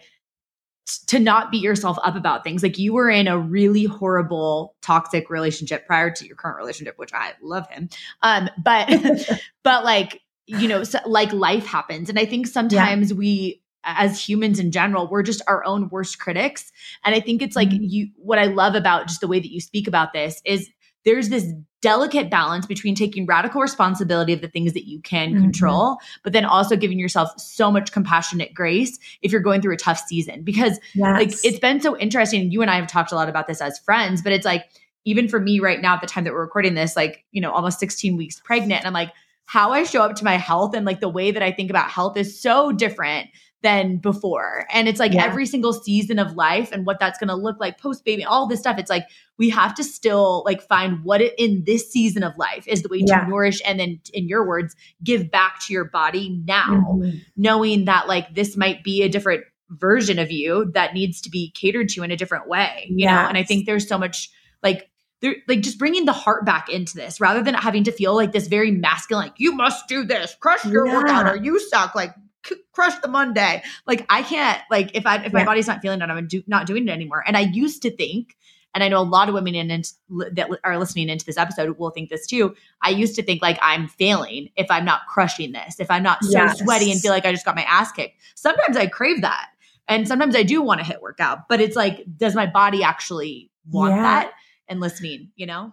t- to not beat yourself up about things. Like you were in a really horrible, toxic relationship prior to your current relationship, which I love him. Um, but, but like, you know, so, like life happens. And I think sometimes yeah. we, as humans in general, we're just our own worst critics. And I think it's like mm. you, what I love about just the way that you speak about this is there's this delicate balance between taking radical responsibility of the things that you can mm-hmm. control, but then also giving yourself so much compassionate grace if you're going through a tough season. Because yes. like it's been so interesting. You and I have talked a lot about this as friends, but it's like, even for me right now at the time that we're recording this, like, you know, almost sixteen weeks pregnant. And I'm like, how I show up to my health and like the way that I think about health is so different than before. And it's like yeah. every single season of life and what that's going to look like post baby, all this stuff. It's like, we have to still like find what it in this season of life is the way yeah. to nourish. And then in your words, give back to your body now, mm-hmm. knowing that like, this might be a different version of you that needs to be catered to in a different way, you yes. know? And I think there's so much like, They're like just bringing the heart back into this rather than having to feel like this very masculine, like you must do this, crush your yeah. workout or you suck, like c- crush the Monday. Like I can't, like if I, if my yeah. body's not feeling it, I'm do, not doing it anymore. And I used to think, and I know a lot of women in, in, that are listening into this episode will think this too. I used to think like I'm failing if I'm not crushing this, if I'm not so yes. sweaty and feel like I just got my ass kicked. Sometimes I crave that. And sometimes I do want to hit workout, but it's like, does my body actually want yeah. that? And listening, you know?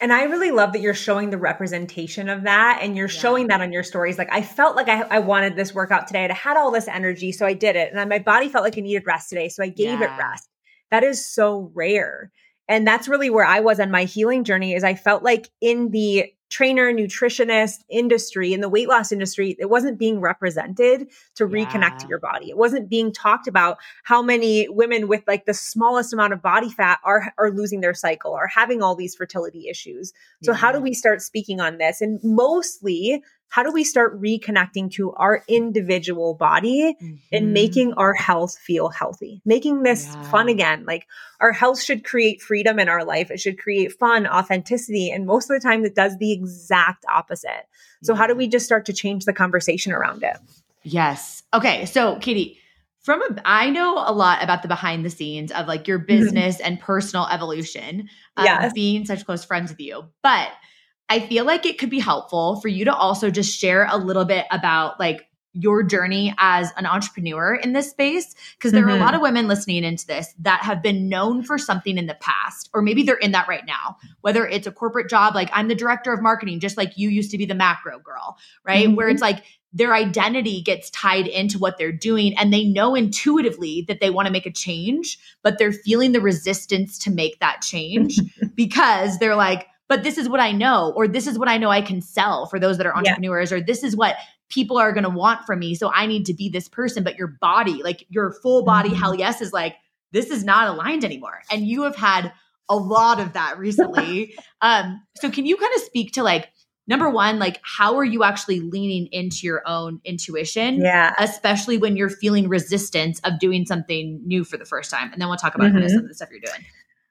And I really love that you're showing the representation of that and you're yeah. showing that on your stories. Like I felt like I, I wanted this workout today. I had all this energy, so I did it. And my body felt like it needed rest today, so I gave yeah. it rest. That is so rare. And that's really where I was on my healing journey is I felt like in the trainer, nutritionist industry, in the weight loss industry, it wasn't being represented to yeah. reconnect to your body. It wasn't being talked about how many women with like the smallest amount of body fat are, are losing their cycle or having all these fertility issues. So yeah. how do we start speaking on this? And mostly, how do we start reconnecting to our individual body mm-hmm. and making our health feel healthy, making this yeah. fun again? Like our health should create freedom in our life. It should create fun, authenticity. And most of the time it does the exact opposite. So yeah. how do we just start to change the conversation around it? Yes. Okay. So Katie, from a, I know a lot about the behind the scenes of like your business mm-hmm. and personal evolution, um, yes. being such close friends with you, but I feel like it could be helpful for you to also just share a little bit about like your journey as an entrepreneur in this space. Because there mm-hmm. are a lot of women listening into this that have been known for something in the past, or maybe they're in that right now, whether it's a corporate job, like I'm the director of marketing, just like you used to be the macro girl, right? Mm-hmm. Where it's like their identity gets tied into what they're doing and they know intuitively that they want to make a change, but they're feeling the resistance to make that change because they're like, but this is what I know, or this is what I know I can sell for those that are entrepreneurs, yeah. or this is what people are going to want from me. So I need to be this person, but your body, like your full body, mm-hmm. hell yes, is like, this is not aligned anymore. And you have had a lot of that recently. um, so can you kind of speak to like, number one, like how are you actually leaning into your own intuition, yeah. especially when you're feeling resistance of doing something new for the first time? And then we'll talk about mm-hmm. kind of some of the stuff you're doing.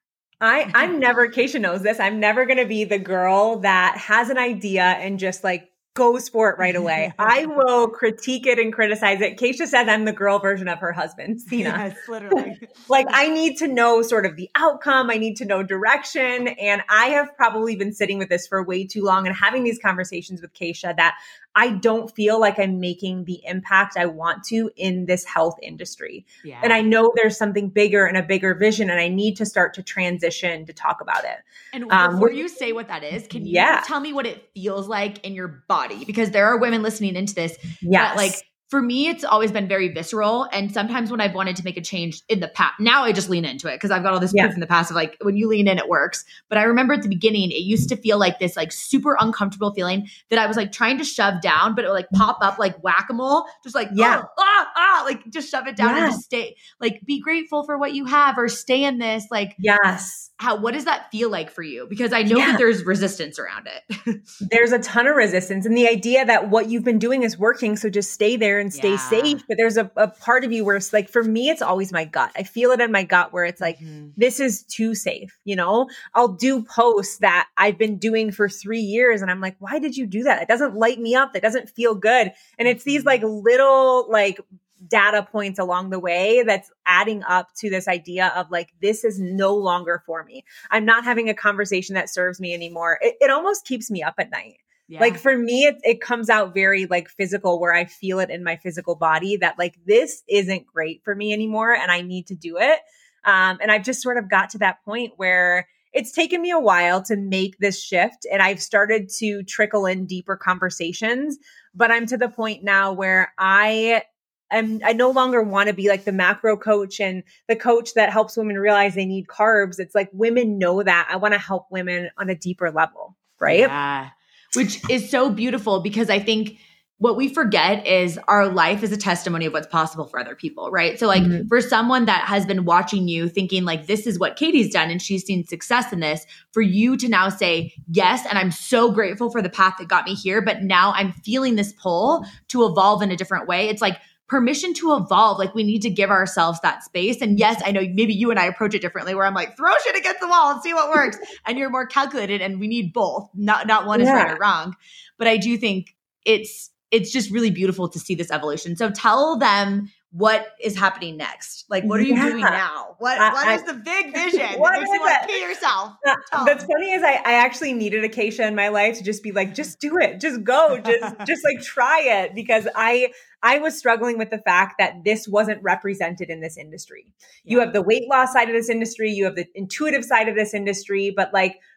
I, I'm never, Keisha knows this, I'm never going to be the girl that has an idea and just like goes for it right away. I will critique it and criticize it. Keisha says I'm the girl version of her husband, Sina. Yes, literally. Like I need to know sort of the outcome. I need to know direction. And I have probably been sitting with this for way too long and having these conversations with Keisha that I don't feel like I'm making the impact I want to in this health industry. Yeah. And I know there's something bigger and a bigger vision, and I need to start to transition to talk about it. And um, before you say what that is, can you yeah. tell me what it feels like in your body? Because there are women listening into this yes. that like, for me, it's always been very visceral. And sometimes when I've wanted to make a change in the past, now I just lean into it because I've got all this yeah. proof in the past of like, when you lean in, it works. But I remember at the beginning, it used to feel like this like super uncomfortable feeling that I was like trying to shove down, but it would like pop up like whack-a-mole, just like, yeah. oh, ah, ah, like just shove it down yeah. and just stay, like be grateful for what you have or stay in this. Like, yes. How, what does that feel like for you? Because I know yeah. that there's resistance around it. There's a ton of resistance. And the idea that what you've been doing is working. So just stay there and stay yeah. safe. But there's a, a part of you where it's like, for me, it's always my gut. I feel it in my gut where it's like, mm-hmm. this is too safe. You know, I'll do posts that I've been doing for three years. And I'm like, why did you do that? It doesn't light me up. That doesn't feel good. And it's these like little like data points along the way that's adding up to this idea of like, this is no longer for me. I'm not having a conversation that serves me anymore. It, it almost keeps me up at night. Yeah. Like for me, it, it comes out very like physical where I feel it in my physical body that like, this isn't great for me anymore and I need to do it. Um, and I've just sort of got to that point where it's taken me a while to make this shift and I've started to trickle in deeper conversations, but I'm to the point now where I I'm, I no longer want to be like the macro coach and the coach that helps women realize they need carbs. It's like women know that. I want to help women on a deeper level, right? Yeah, which is so beautiful because I think what we forget is our life is a testimony of what's possible for other people, right? So like mm-hmm. for someone that has been watching you thinking like, this is what Katie's done and she's seen success in this, for you to now say, yes, and I'm so grateful for the path that got me here, but now I'm feeling this pull to evolve in a different way. It's like, permission to evolve. Like we need to give ourselves that space. And yes, I know maybe you and I approach it differently where I'm like, throw shit against the wall and see what works. And you're more calculated and we need both. Not, not one is yeah. right or wrong. But I do think it's, it's just really beautiful to see this evolution. So tell them what is happening next. Like, what are you yeah. doing now? What, uh, what I, is the big vision what that makes you want to pee yourself? Uh, that's funny is I, I actually needed a Keisha in my life to just be like, just do it, just go, just, just like try it. Because I, I was struggling with the fact that this wasn't represented in this industry. Yeah. You have the weight loss side of this industry. You have the intuitive side of this industry, but like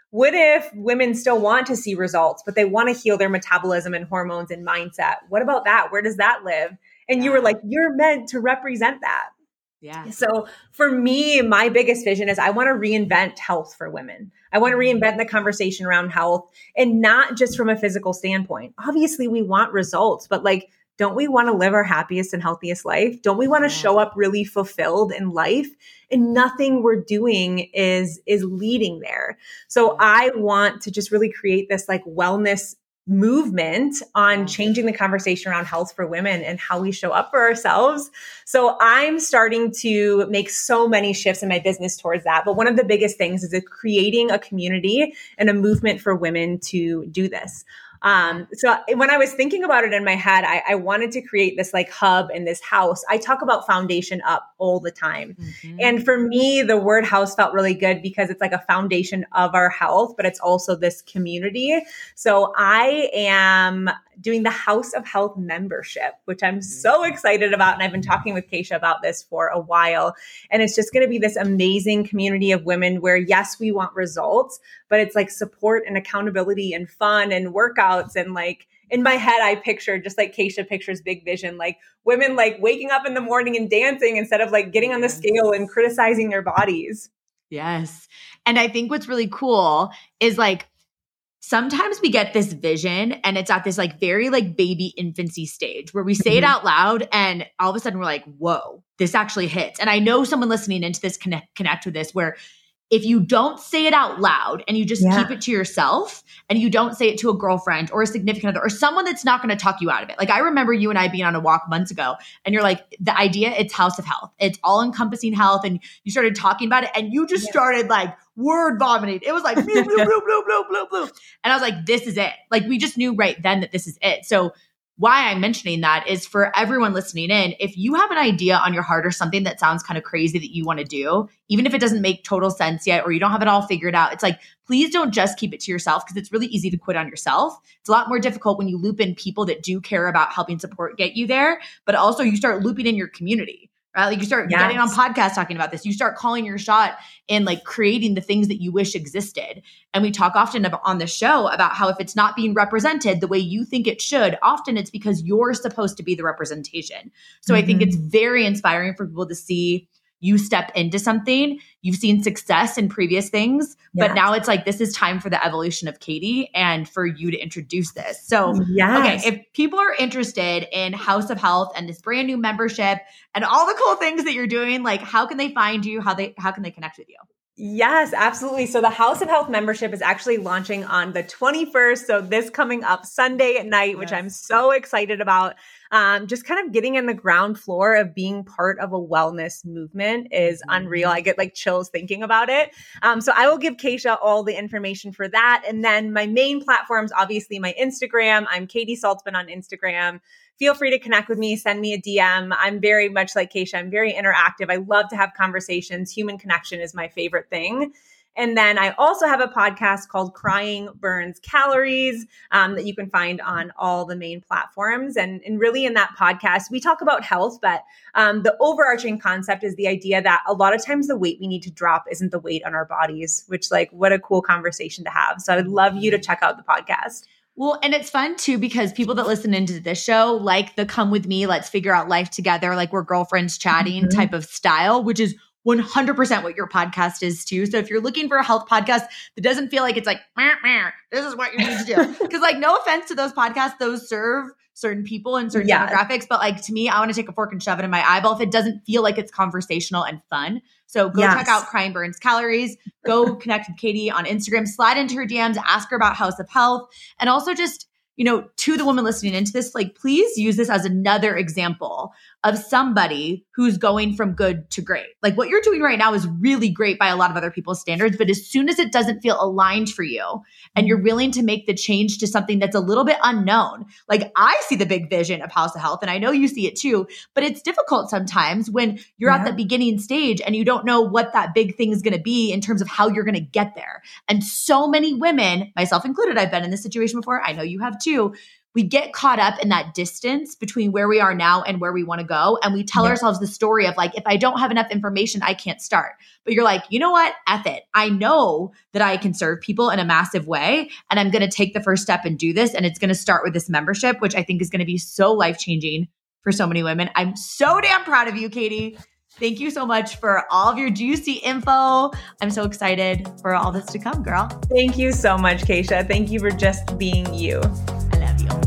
what if women still want to see results, but they want to heal their metabolism and hormones and mindset? What about that? Where does that live? And yeah. you were like, you're meant to represent that. Yeah. So for me, my biggest vision is I want to reinvent health for women. I want to reinvent the conversation around health, and not just from a physical standpoint. Obviously, we want results, but like, don't we want to live our happiest and healthiest life? Don't we want to yeah. show up really fulfilled in life? And nothing we're doing is, is leading there. So I want to just really create this like wellness movement on changing the conversation around health for women and how we show up for ourselves. So I'm starting to make so many shifts in my business towards that. But one of the biggest things is creating a community and a movement for women to do this. Um, so when I was thinking about it in my head, I, I wanted to create this like hub in this house. I talk about foundation up all the time. Mm-hmm. And for me, the word house felt really good because it's like a foundation of our health, but it's also this community. So I am doing the House of Health membership, which I'm so excited about. And I've been talking with Keisha about this for a while. And it's just going to be this amazing community of women where, yes, we want results, but it's like support and accountability and fun and workouts. And like in my head, I picture just like Keisha pictures big vision, like women like waking up in the morning and dancing instead of like getting on the scale and criticizing their bodies. Yes. And I think what's really cool is like, sometimes we get this vision and it's at this like very like baby infancy stage where we say mm-hmm. it out loud and all of a sudden we're like, whoa, this actually hits. And I know someone listening into this connect, connect with this, where if you don't say it out loud and you just yeah. keep it to yourself and you don't say it to a girlfriend or a significant other or someone that's not going to talk you out of it. Like I remember you and I being on a walk months ago and you're like, the idea, it's House of Health. It's all encompassing health. And you started talking about it and you just yeah. started like word vomiting. It was like, blue, blue, blue, blue, blue, blue, blue. And I was like, this is it. Like we just knew right then that this is it. So why I'm mentioning that is for everyone listening in, if you have an idea on your heart or something that sounds kind of crazy that you want to do, even if it doesn't make total sense yet, or you don't have it all figured out, it's like, please don't just keep it to yourself because it's really easy to quit on yourself. It's a lot more difficult when you loop in people that do care about helping support get you there, but also you start looping in your community. Right? Like you start yes. getting on podcasts talking about this. You start calling your shot and like creating the things that you wish existed. And we talk often about, on the show about how if it's not being represented the way you think it should, often it's because you're supposed to be the representation. So mm-hmm. I think it's very inspiring for people to see you step into something. You've seen success in previous things, yes. but now it's like, this is time for the evolution of Katie and for you to introduce this. So, yes. okay, if people are interested in House of Health and this brand new membership and all the cool things that you're doing, like how can they find you? How they, how can they connect with you? Yes, absolutely. So the House of Health membership is actually launching on the twenty-first. So this coming up Sunday at night, which yes. I'm so excited about. Um, just kind of getting in the ground floor of being part of a wellness movement is unreal. I get like chills thinking about it. Um, so I will give Keisha all the information for that. And then my main platforms, obviously my Instagram. I'm Katie Saltzman on Instagram. Feel free to connect with me, send me a D M. I'm very much like Keisha. I'm very interactive. I love to have conversations. Human connection is my favorite thing. And then I also have a podcast called Crying Burns Calories um, that you can find on all the main platforms. And, and really in that podcast, we talk about health, but um, the overarching concept is the idea that a lot of times the weight we need to drop isn't the weight on our bodies, which like what a cool conversation to have. So I would love you to check out the podcast. Well, and it's fun too, because people that listen into this show, like the come with me, let's figure out life together, like we're girlfriends chatting mm-hmm. type of style, which is one hundred percent what your podcast is too. So if you're looking for a health podcast that doesn't feel like it's like, meh, meh, this is what you need to do. Because like, no offense to those podcasts, those serve certain people and certain yeah. demographics. But like to me, I want to take a fork and shove it in my eyeball if it doesn't feel like it's conversational and fun. So go yes. check out Crying Burns Calories. Go connect with Katie on Instagram. Slide into her D Ms. Ask her about House of Health. And also just, you know, to the woman listening into this, like, please use this as another example of somebody who's going from good to great. Like what you're doing right now is really great by a lot of other people's standards. But as soon as it doesn't feel aligned for you and you're willing to make the change to something that's a little bit unknown, like I see the big vision of House of Health and I know you see it too, but it's difficult sometimes when you're yeah. at the beginning stage and you don't know what that big thing is going to be in terms of how you're going to get there. And so many women, myself included, I've been in this situation before. I know you have too. we get caught up in that distance between where we are now and where we want to go. And we tell yeah. ourselves the story of like, if I don't have enough information, I can't start. But you're like, you know what? F it. I know that I can serve people in a massive way. And I'm going to take the first step and do this. And it's going to start with this membership, which I think is going to be so life-changing for so many women. I'm so damn proud of you, Katie. Thank you so much for all of your juicy info. I'm so excited for all this to come, girl. Thank you so much, Keisha. Thank you for just being you. I love you.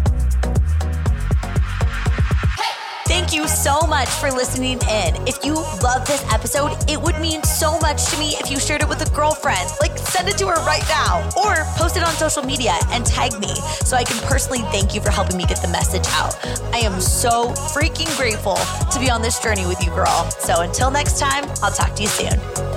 Thank you so much for listening in. If you love this episode, it would mean so much to me if you shared it with a girlfriend. Like, send it to her right now or post it on social media and tag me so I can personally thank you for helping me get the message out. I am so freaking grateful to be on this journey with you, girl. So until next time, I'll talk to you soon.